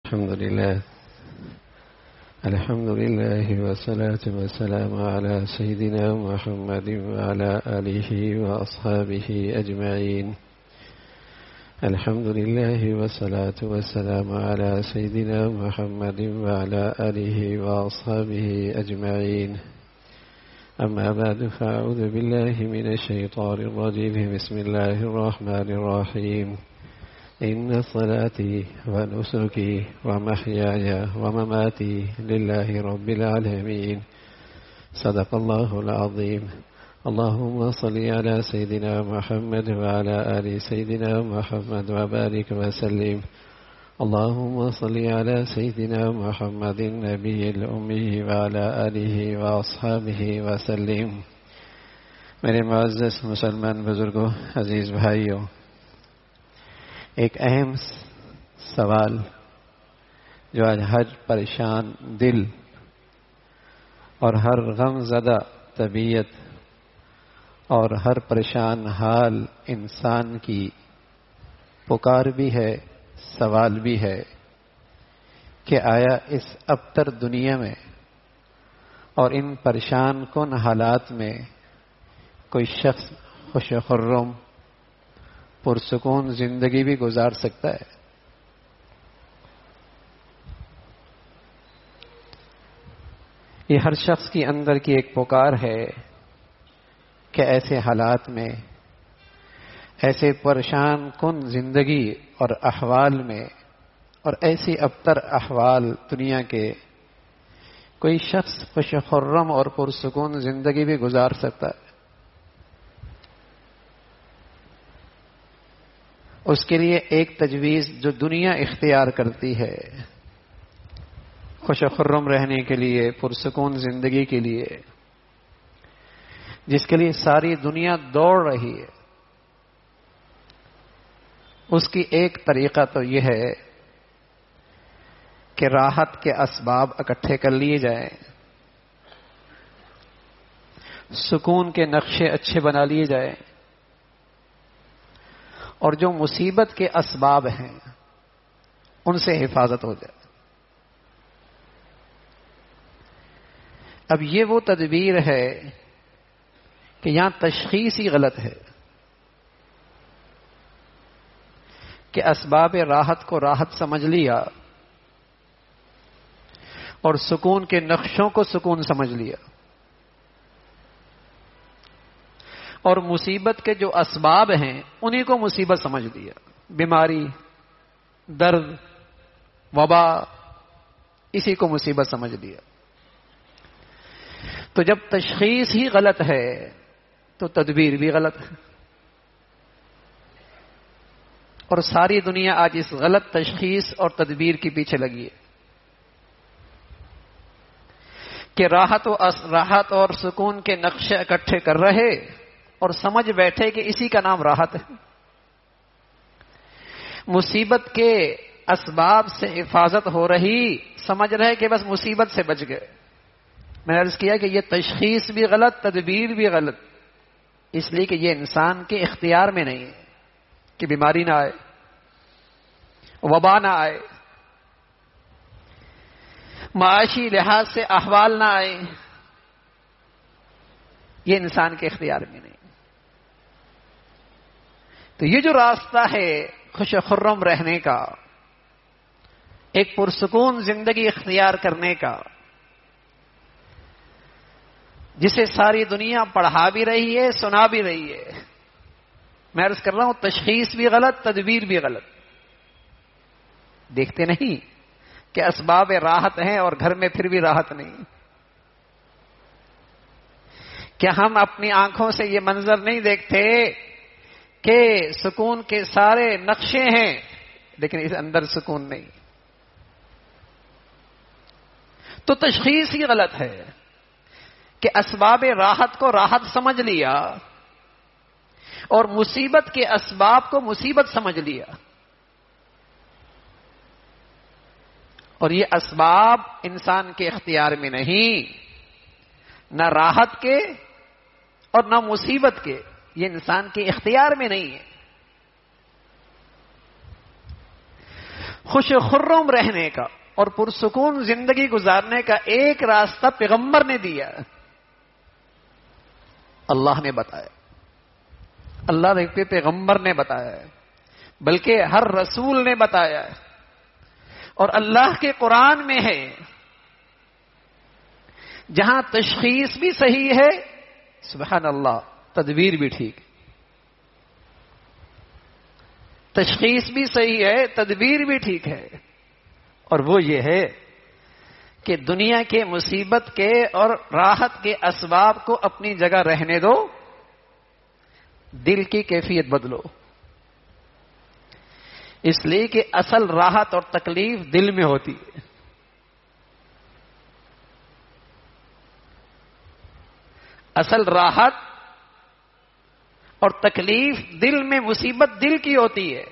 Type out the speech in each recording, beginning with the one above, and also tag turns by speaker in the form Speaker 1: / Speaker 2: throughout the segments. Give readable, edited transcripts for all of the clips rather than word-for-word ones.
Speaker 1: الحمد لله والصلاة والسلام على سيدنا محمد وعلى آله وأصحابه أجمعين. الحمد لله والصلاة والسلام على سيدنا محمد وعلى آله وأصحابه أجمعين. أما بعد، فأعوذ بالله من الشيطان الرجيم. بسم الله الرحمن الرحيم. إن صلاتي ونسكي ومحياي ومماتي لله رب العالمين. صدق الله العظيم. اللهم صل على سيدنا محمد وعلى آل سيدنا محمد وبارك وسلم. اللهم صل على سيدنا محمد النبي الأمي وعلى آله وأصحابه وسلم. میرے معزز مسلمان بزرگوں، عزیز بھائیوں، ایک اہم سوال جو آج ہر پریشان دل اور ہر غم زدہ طبیعت اور ہر پریشان حال انسان کی پکار بھی ہے، سوال بھی ہے کہ آیا اس ابتر دنیا میں اور ان پریشان کن حالات میں کوئی شخص خوش و خرم پرسکون زندگی بھی گزار سکتا ہے؟ یہ ہر شخص کی اندر کی ایک پکار ہے کہ ایسے حالات میں، ایسے پریشان کن زندگی اور احوال میں اور ایسی ابتر احوال دنیا کے کوئی شخص خوش و خرم اور پرسکون زندگی بھی گزار سکتا ہے۔ اس کے لیے ایک تجویز جو دنیا اختیار کرتی ہے خوش و خرم رہنے کے لیے، پرسکون زندگی کے لیے، جس کے لیے ساری دنیا دوڑ رہی ہے، اس کی ایک طریقہ تو یہ ہے کہ راحت کے اسباب اکٹھے کر لیے جائیں، سکون کے نقشے اچھے بنا لیے جائیں، اور جو مصیبت کے اسباب ہیں ان سے حفاظت ہو جائے۔ اب یہ وہ تدبیر ہے کہ یہاں تشخیص ہی غلط ہے کہ اسباب راحت کو راحت سمجھ لیا اور سکون کے نقشوں کو سکون سمجھ لیا، اور مصیبت کے جو اسباب ہیں انہی کو مصیبت سمجھ لیا، بیماری، درد، وبا، اسی کو مصیبت سمجھ لیا۔ تو جب تشخیص ہی غلط ہے تو تدبیر بھی غلط ہے، اور ساری دنیا آج اس غلط تشخیص اور تدبیر کے پیچھے لگی ہے کہ راحت اور سکون کے نقشے اکٹھے کر رہے اور سمجھ بیٹھے کہ اسی کا نام راحت ہے۔ مصیبت کے اسباب سے حفاظت ہو رہی، سمجھ رہے کہ بس مصیبت سے بچ گئے۔ میں نے عرض کیا کہ یہ تشخیص بھی غلط، تدبیر بھی غلط، اس لیے کہ یہ انسان کے اختیار میں نہیں ہے کہ بیماری نہ آئے، وبا نہ آئے، معاشی لحاظ سے احوال نہ آئے، یہ انسان کے اختیار میں نہیں۔ تو یہ جو راستہ ہے خوش و خرم رہنے کا، ایک پرسکون زندگی اختیار کرنے کا، جسے ساری دنیا پڑھا بھی رہی ہے، سنا بھی رہی ہے، میں عرض کر رہا ہوں تشخیص بھی غلط، تدبیر بھی غلط۔ دیکھتے نہیں کہ اسباب راحت ہیں اور گھر میں پھر بھی راحت نہیں؟ کیا ہم اپنی آنکھوں سے یہ منظر نہیں دیکھتے کہ سکون کے سارے نقشے ہیں لیکن اس اندر سکون نہیں؟ تو تشخیص ہی غلط ہے کہ اسباب راحت کو راحت سمجھ لیا اور مصیبت کے اسباب کو مصیبت سمجھ لیا، اور یہ اسباب انسان کے اختیار میں نہیں، نہ راحت کے اور نہ مصیبت کے، یہ انسان کے اختیار میں نہیں ہے۔ خوش خرم رہنے کا اور پرسکون زندگی گزارنے کا ایک راستہ پیغمبر نے دیا، اللہ نے بتایا، اللہ کے پیغمبر نے بتایا، بلکہ ہر رسول نے بتایا، اور اللہ کے قرآن میں ہے جہاں تشخیص بھی صحیح ہے، سبحان اللہ، تدبیر بھی ٹھیک، تشخیص بھی صحیح ہے، تدبیر بھی ٹھیک ہے، اور وہ یہ ہے کہ دنیا کے مصیبت کے اور راحت کے اسباب کو اپنی جگہ رہنے دو، دل کی کیفیت بدلو، اس لیے کہ اصل راحت اور تکلیف دل میں ہوتی ہے۔ اصل راحت اور تکلیف دل میں، مصیبت دل کی ہوتی ہے۔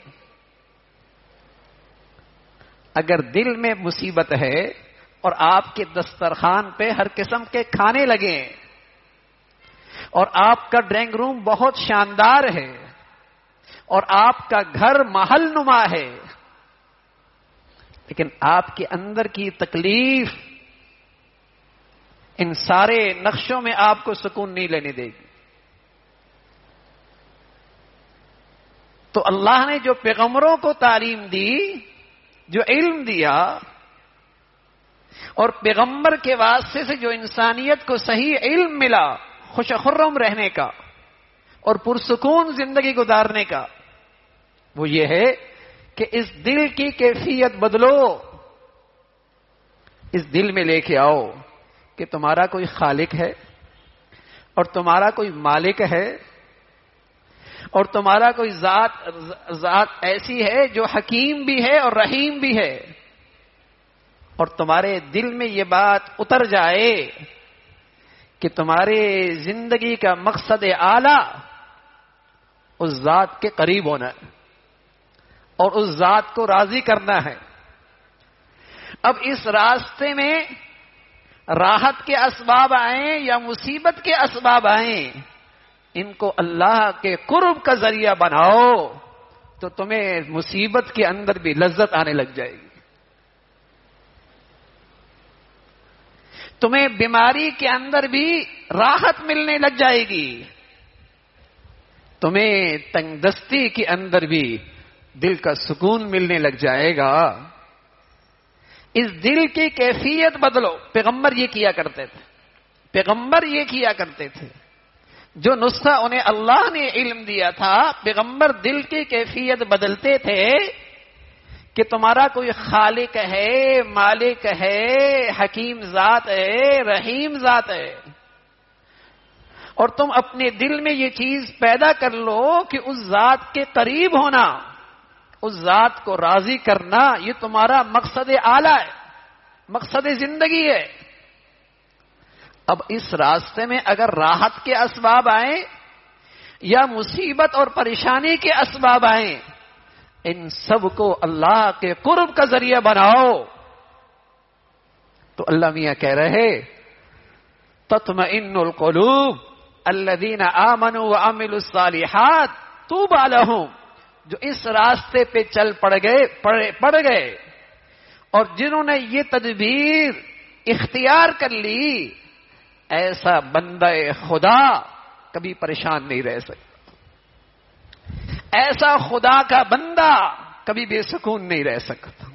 Speaker 1: اگر دل میں مصیبت ہے اور آپ کے دسترخوان پہ ہر قسم کے کھانے لگے اور آپ کا ڈرائنگ روم بہت شاندار ہے اور آپ کا گھر محل نما ہے، لیکن آپ کے اندر کی تکلیف ان سارے نقشوں میں آپ کو سکون نہیں لینے دے گی۔ تو اللہ نے جو پیغمبروں کو تعلیم دی، جو علم دیا، اور پیغمبر کے واسطے سے جو انسانیت کو صحیح علم ملا خوش خرم رہنے کا اور پرسکون زندگی گزارنے کا، وہ یہ ہے کہ اس دل کی کیفیت بدلو، اس دل میں لے کے آؤ کہ تمہارا کوئی خالق ہے اور تمہارا کوئی مالک ہے اور تمہارا کوئی ذات ایسی ہے جو حکیم بھی ہے اور رحیم بھی ہے، اور تمہارے دل میں یہ بات اتر جائے کہ تمہارے زندگی کا مقصد اعلیٰ اس ذات کے قریب ہونا ہے اور اس ذات کو راضی کرنا ہے۔ اب اس راستے میں راحت کے اسباب آئیں یا مصیبت کے اسباب آئیں، ان کو اللہ کے قرب کا ذریعہ بناؤ تو تمہیں مصیبت کے اندر بھی لذت آنے لگ جائے گی، تمہیں بیماری کے اندر بھی راحت ملنے لگ جائے گی، تمہیں تنگ دستی کے اندر بھی دل کا سکون ملنے لگ جائے گا۔ اس دل کی کیفیت بدلو۔ پیغمبر یہ کیا کرتے تھے، پیغمبر یہ کیا کرتے تھے، جو نسخہ انہیں اللہ نے علم دیا تھا، پیغمبر دل کی کیفیت بدلتے تھے کہ تمہارا کوئی خالق ہے، مالک ہے، حکیم ذات ہے، رحیم ذات ہے، اور تم اپنے دل میں یہ چیز پیدا کر لو کہ اس ذات کے قریب ہونا، اس ذات کو راضی کرنا، یہ تمہارا مقصد اعلیٰ ہے، مقصد زندگی ہے۔ اب اس راستے میں اگر راحت کے اسباب آئیں یا مصیبت اور پریشانی کے اسباب آئیں، ان سب کو اللہ کے قرب کا ذریعہ بناؤ۔ تو اللہ میاں کہہ رہے تطمئن القلوب الذین آمنوا وعملوا الصالحات طوبی لہم، جو اس راستے پہ چل پڑ گئے اور جنہوں نے یہ تدبیر اختیار کر لی، ایسا بندہ خدا کبھی پریشان نہیں رہ سکتا، ایسا خدا کا بندہ کبھی بے سکون نہیں رہ سکتا،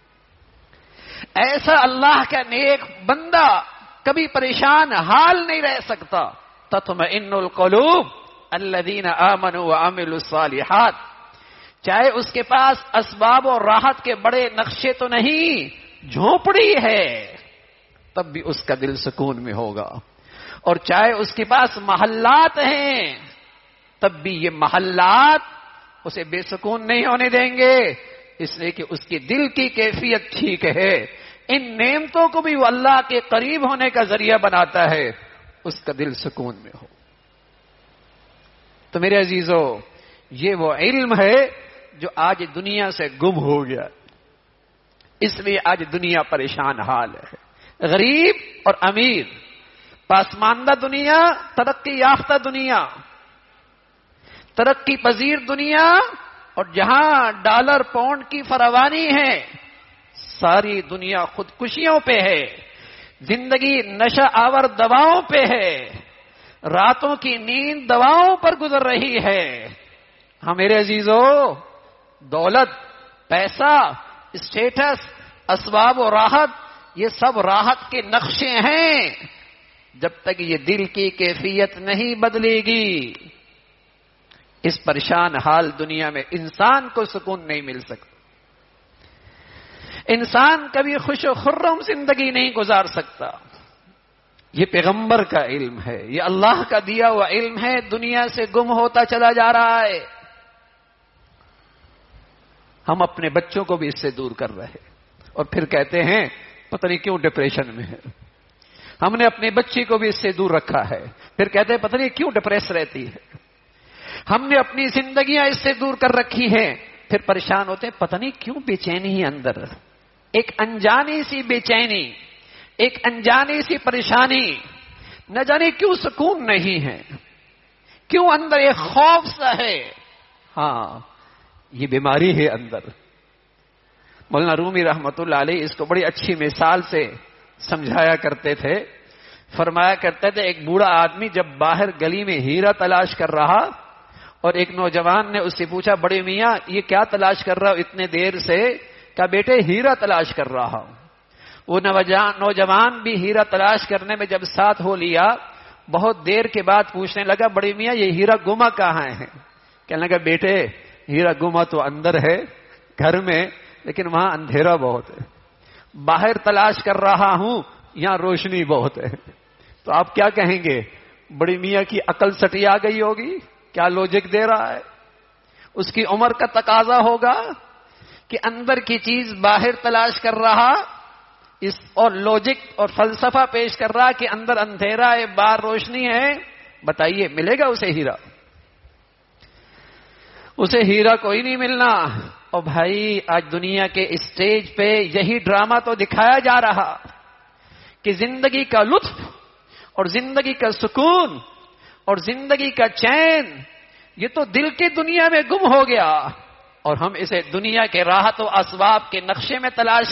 Speaker 1: ایسا اللہ کا نیک بندہ کبھی پریشان حال نہیں رہ سکتا۔ تطمئن القلوب الذین آمنوا وعملوا الصالحات، چاہے اس کے پاس اسباب اور راحت کے بڑے نقشے تو نہیں، جھونپڑی ہے، تب بھی اس کا دل سکون میں ہوگا، اور چاہے اس کے پاس محلات ہیں، تب بھی یہ محلات اسے بے سکون نہیں ہونے دیں گے، اس لیے کہ اس کی دل کی کیفیت ٹھیک ہے۔ ان نعمتوں کو بھی وہ اللہ کے قریب ہونے کا ذریعہ بناتا ہے، اس کا دل سکون میں ہو۔ تو میرے عزیزو، یہ وہ علم ہے جو آج دنیا سے گم ہو گیا، اس لیے آج دنیا پریشان حال ہے، غریب اور امیر، پسماندہ دنیا، ترقی یافتہ دنیا، ترقی پذیر دنیا، اور جہاں ڈالر پاؤنڈ کی فراوانی ہے ساری دنیا خودکشیوں پہ ہے، زندگی نشہ آور دواؤں پہ ہے، راتوں کی نیند دواؤں پر گزر رہی ہے۔ ہاں میرے عزیزو، دولت، پیسہ، اسٹیٹس، اسباب و راحت، یہ سب راحت کے نقشے ہیں۔ جب تک یہ دل کی کیفیت نہیں بدلے گی، اس پریشان حال دنیا میں انسان کو سکون نہیں مل سکتا۔ انسان کبھی خوش و خرم زندگی نہیں گزار سکتا۔ یہ پیغمبر کا علم ہے، یہ اللہ کا دیا ہوا علم ہے، دنیا سے گم ہوتا چلا جا رہا ہے۔ ہم اپنے بچوں کو بھی اس سے دور کر رہے ہیں، اور پھر کہتے ہیں پتہ نہیں کیوں ڈپریشن میں ہے۔ ہم نے اپنے بچی کو بھی اس سے دور رکھا ہے، پھر کہتے ہیں پتہ نہیں کیوں ڈپریس رہتی ہے۔ ہم نے اپنی زندگیاں اس سے دور کر رکھی ہیں، پھر پریشان ہوتے ہیں پتہ نہیں کیوں بے چینی ہے اندر، ایک انجانی سی بے چینی، ایک انجانی سی پریشانی، نہ جانے کیوں سکون نہیں ہے، کیوں اندر ایک خوف سا ہے۔ ہاں یہ بیماری ہے اندر۔ مولانا رومی رحمت اللہ علیہ اس کو بڑی اچھی مثال سے سمجھایا کرتے تھے۔ فرمایا کرتے تھے ایک بوڑھا آدمی جب باہر گلی میں ہیرا تلاش کر رہا، اور ایک نوجوان نے اس سے پوچھا بڑے میاں یہ کیا تلاش کر رہا ہو اتنے دیر سے؟ کہا بیٹے ہیرا تلاش کر رہا ہوں۔ وہ نوجوان بھی ہیرا تلاش کرنے میں جب ساتھ ہو لیا، بہت دیر کے بعد پوچھنے لگا بڑے میاں یہ ہیرا گما کہاں ہے؟ کہنے لگا بیٹے ہیرا گما تو اندر ہے گھر میں، لیکن وہاں اندھیرا بہت ہے، باہر تلاش کر رہا ہوں یہاں روشنی بہت ہے۔ تو آپ کیا کہیں گے؟ بڑی میاں کی عقل سٹی آ گئی ہوگی، کیا لوجک دے رہا ہے؟ اس کی عمر کا تقاضا ہوگا کہ اندر کی چیز باہر تلاش کر رہا، اس اور لوجک اور فلسفہ پیش کر رہا کہ اندر اندھیرا ہے باہر روشنی ہے۔ بتائیے ملے گا اسے ہیرا؟ اسے ہیرا کوئی نہیں ملنا۔ اور بھائی آج دنیا کے اسٹیج پہ یہی ڈرامہ تو دکھایا جا رہا کہ زندگی کا لطف اور زندگی کا سکون اور زندگی کا چین یہ تو دل کی دنیا میں گم ہو گیا، اور ہم اسے دنیا کے راحت و اسباب کے نقشے میں تلاش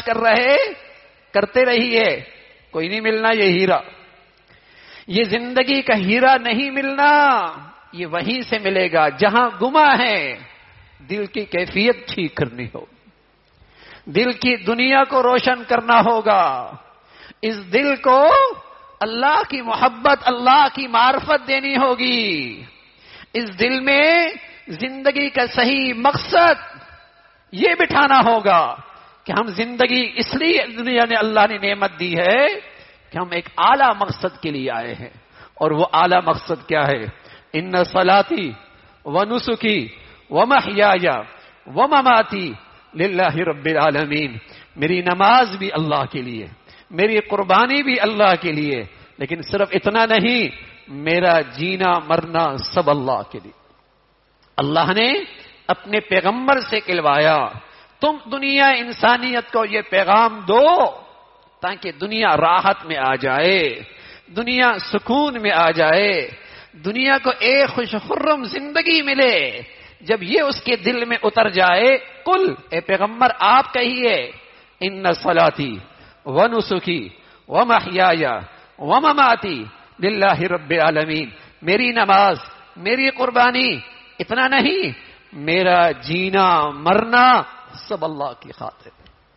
Speaker 1: کرتے رہیے، کوئی نہیں ملنا یہ ہیرا۔ یہ زندگی کا ہیرا نہیں ملنا، یہ وہیں سے ملے گا جہاں گما ہے۔ دل کی کیفیت ٹھیک کرنی ہو، دل کی دنیا کو روشن کرنا ہوگا، اس دل کو اللہ کی محبت، اللہ کی معرفت دینی ہوگی، اس دل میں زندگی کا صحیح مقصد یہ بٹھانا ہوگا کہ ہم زندگی اس لیے دنیا نے اللہ نے نعمت دی ہے کہ ہم ایک اعلیٰ مقصد کے لیے آئے ہیں، اور وہ اعلیٰ مقصد کیا ہے؟ ان صلاتی ونسکی ومحیای ومماتی للہ رب العالمین، میری نماز بھی اللہ کے لیے، میری قربانی بھی اللہ کے لیے، لیکن صرف اتنا نہیں، میرا جینا مرنا سب اللہ کے لیے۔ اللہ نے اپنے پیغمبر سے کہلوایا تم دنیا انسانیت کو یہ پیغام دو تاکہ دنیا راحت میں آ جائے، دنیا سکون میں آ جائے، دنیا کو ایک خوش خرم زندگی ملے۔ جب یہ اس کے دل میں اتر جائے، قل اے پیغمبر آپ کہیے ان صلاتی ونسکی ومحیای ومماتی للہ رب العالمین، میری نماز، میری قربانی، اتنا نہیں میرا جینا مرنا سب اللہ کی خاطر،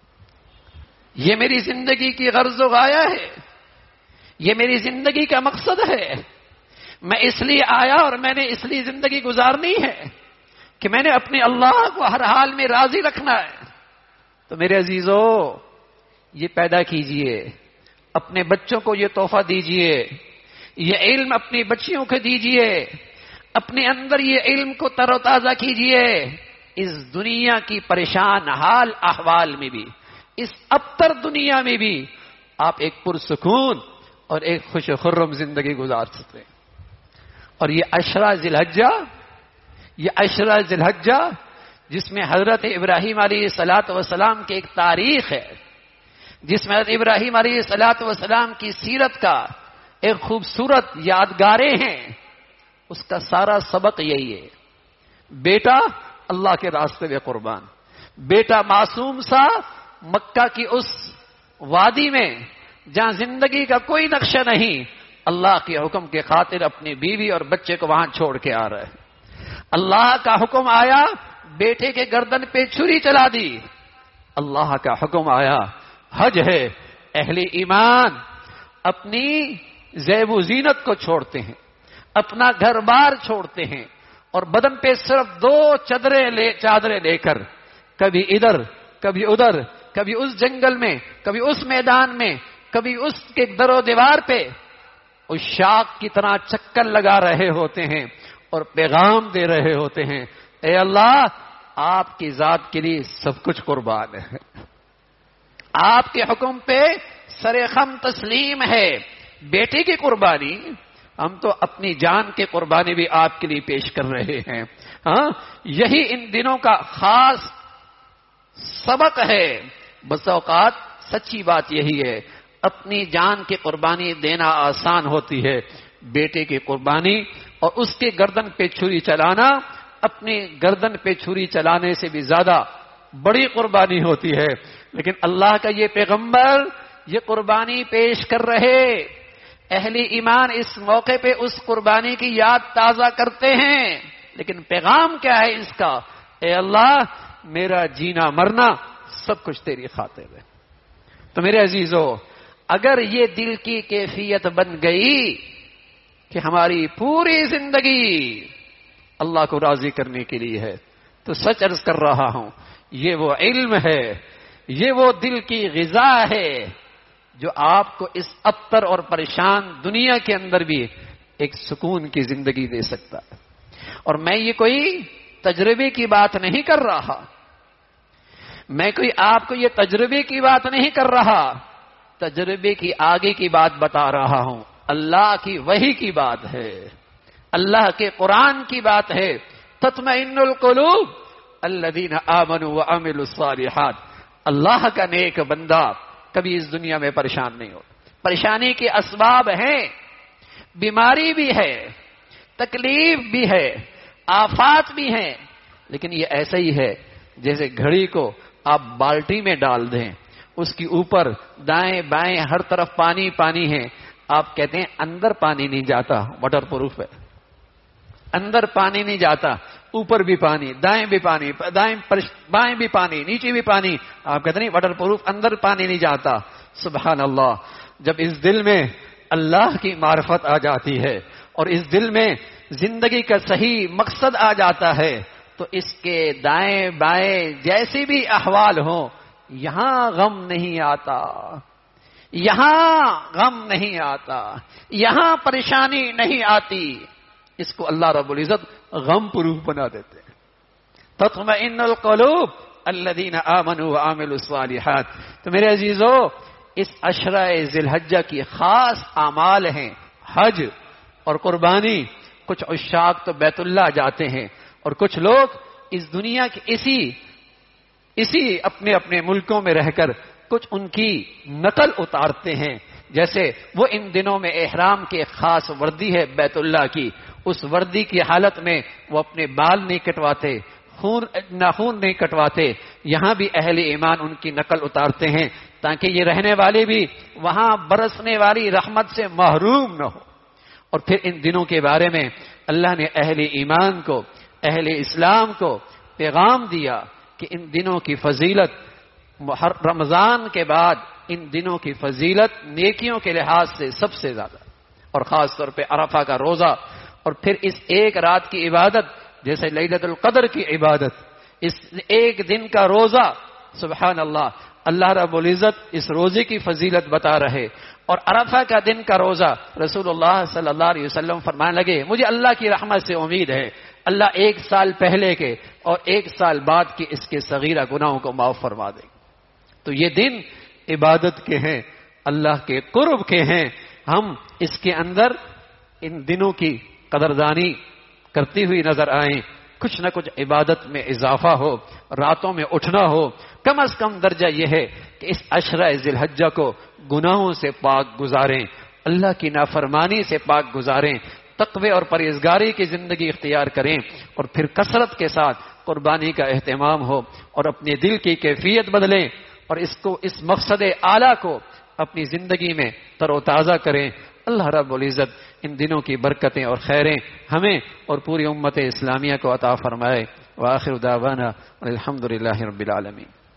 Speaker 1: یہ میری زندگی کی غرض و غایہ ہے، یہ میری زندگی کا مقصد ہے۔ میں اس لیے آیا اور میں نے اس لیے زندگی گزارنی ہے کہ میں نے اپنے اللہ کو ہر حال میں راضی رکھنا ہے۔ تو میرے عزیزو یہ پیدا کیجئے، اپنے بچوں کو یہ تحفہ دیجئے، یہ علم اپنی بچیوں کو دیجئے، اپنے اندر یہ علم کو تر و تازہ کیجئے، اس دنیا کی پریشان حال احوال میں بھی، اس ابتر دنیا میں بھی آپ ایک پرسکون اور ایک خوش و خرم زندگی گزار سکتے ہیں۔ اور یہ عشرہ ذی الحجہ، یہ عشرہ ذی الحجہ جس میں حضرت ابراہیم علیہ الصلاۃ والسلام کی ایک تاریخ ہے، جس میں حضرت ابراہیم علیہ الصلاۃ والسلام کی سیرت کا ایک خوبصورت یادگاریں ہیں، اس کا سارا سبق یہی ہے، بیٹا اللہ کے راستے میں قربان، بیٹا معصوم سا مکہ کی اس وادی میں جہاں زندگی کا کوئی نقشہ نہیں، اللہ کے حکم کے خاطر اپنی بیوی اور بچے کو وہاں چھوڑ کے آ رہا ہے۔ اللہ کا حکم آیا، بیٹے کے گردن پہ چھری چلا دی۔ اللہ کا حکم آیا، حج ہے، اہل ایمان اپنی زیب و زینت کو چھوڑتے ہیں، اپنا گھر بار چھوڑتے ہیں، اور بدن پہ صرف 2 چادریں لے کر کبھی ادھر کبھی ادھر، کبھی اس جنگل میں، کبھی اس میدان میں، کبھی اس کے در و دیوار پہ اس شاخ کی طرح چکر لگا رہے ہوتے ہیں اور پیغام دے رہے ہوتے ہیں، اے اللہ آپ کی ذات کے لیے سب کچھ قربان ہے، آپ کے حکم پہ سرخم تسلیم ہے۔ بیٹے کی قربانی، ہم تو اپنی جان کی قربانی بھی آپ کے لیے پیش کر رہے ہیں۔ ہاں، یہی ان دنوں کا خاص سبق ہے۔ بس اوقات سچی بات یہی ہے، اپنی جان کی قربانی دینا آسان ہوتی ہے، بیٹے کی قربانی اور اس کے گردن پہ چھری چلانا اپنی گردن پہ چھری چلانے سے بھی زیادہ بڑی قربانی ہوتی ہے۔ لیکن اللہ کا یہ پیغمبر یہ قربانی پیش کر رہے، اہل ایمان اس موقع پہ اس قربانی کی یاد تازہ کرتے ہیں، لیکن پیغام کیا ہے اس کا؟ اے اللہ میرا جینا مرنا سب کچھ تیری خاطر ہے۔ تو میرے عزیزو، اگر یہ دل کی کیفیت بن گئی کہ ہماری پوری زندگی اللہ کو راضی کرنے کے لیے ہے، تو سچ عرض کر رہا ہوں، یہ وہ علم ہے، یہ وہ دل کی غذا ہے جو آپ کو اس ابتر اور پریشان دنیا کے اندر بھی ایک سکون کی زندگی دے سکتا ہے۔ اور میں یہ کوئی تجربے کی بات نہیں کر رہا، میں کوئی آپ کو یہ تجربے کی بات نہیں کر رہا، تجربے کی آگے کی بات بتا رہا ہوں، اللہ کی وحی کی بات ہے، اللہ کے قرآن کی بات ہے۔ تطمئن القلوب الذین آمنوا وعملوا الصالحات، اللہ کا نیک بندہ کبھی اس دنیا میں پریشان نہیں ہوتا۔ پریشانی کے اسباب ہیں، بیماری بھی ہے، تکلیف بھی ہے، آفات بھی ہیں، لیکن یہ ایسا ہی ہے جیسے گھڑی کو آپ بالٹی میں ڈال دیں، اس کی اوپر دائیں بائیں ہر طرف پانی پانی ہے، آپ کہتے ہیں اندر پانی نہیں جاتا، واٹر پروف ہے، اندر پانی نہیں جاتا، اوپر بھی پانی، دائیں بھی پانی، بائیں بھی پانی، نیچے بھی پانی، آپ کہتے نہیں واٹر پروف، اندر پانی نہیں جاتا۔ سبحان اللہ، جب اس دل میں اللہ کی معرفت آ جاتی ہے اور اس دل میں زندگی کا صحیح مقصد آ جاتا ہے، تو اس کے دائیں بائیں جیسے بھی احوال ہوں، یہاں غم نہیں آتا، یہاں غم نہیں آتا، یہاں پریشانی نہیں آتی۔ اس کو اللہ رب العزت غم پروف بنا دیتے ہیں۔ تطمئن القلوب الذین آمنوا وعملوا الصالحات۔ تو میرے عزیزو، اس عشرہ ذی الحجہ کی خاص اعمال ہیں حج اور قربانی۔ کچھ عشاق تو بیت اللہ جاتے ہیں اور کچھ لوگ اس دنیا کے اسی اپنے اپنے ملکوں میں رہ کر کچھ ان کی نقل اتارتے ہیں، جیسے وہ ان دنوں میں احرام کے خاص وردی ہے بیت اللہ کی، اس وردی کی حالت میں وہ اپنے بال نہیں کٹواتے، ناخون نہیں کٹواتے۔ یہاں بھی اہل ایمان ان کی نقل اتارتے ہیں تاکہ یہ رہنے والے بھی وہاں برسنے والی رحمت سے محروم نہ ہو۔ اور پھر ان دنوں کے بارے میں اللہ نے اہل ایمان کو، اہل اسلام کو پیغام دیا کہ ان دنوں کی فضیلت رمضان کے بعد ان دنوں کی فضیلت نیکیوں کے لحاظ سے سب سے زیادہ، اور خاص طور پہ عرفہ کا روزہ، اور پھر اس ایک رات کی عبادت جیسے لیلۃ القدر کی عبادت، اس ایک دن کا روزہ، سبحان اللہ، اللہ رب العزت اس روزے کی فضیلت بتا رہے۔ اور عرفہ کا دن کا روزہ، رسول اللہ صلی اللہ علیہ وسلم فرمانے لگے مجھے اللہ کی رحمت سے امید ہے، اللہ 1 سال پہلے کے اور 1 سال بعد کے اس کے صغیرہ گناہوں کو معاف فرما دے۔ تو یہ دن عبادت کے ہیں، اللہ کے قرب کے ہیں، ہم اس کے اندر ان دنوں کی قدردانی کرتی ہوئی نظر آئیں، کچھ نہ کچھ عبادت میں اضافہ ہو، راتوں میں اٹھنا ہو، کم از کم درجہ یہ ہے کہ اس عشرہ ذی الحجہ کو گناہوں سے پاک گزاریں، اللہ کی نافرمانی سے پاک گزاریں، تقوی اور پرہیزگاری کی زندگی اختیار کریں، اور پھر کثرت کے ساتھ قربانی کا اہتمام ہو اور اپنے دل کی کیفیت بدلیں۔ اور اس مقصد اعلیٰ کو اپنی زندگی میں تر و تازہ کریں۔ اللہ رب العزت ان دنوں کی برکتیں اور خیریں ہمیں اور پوری امت اسلامیہ کو عطا فرمائے۔ وآخر دعوانا الحمد للہ رب العالمین۔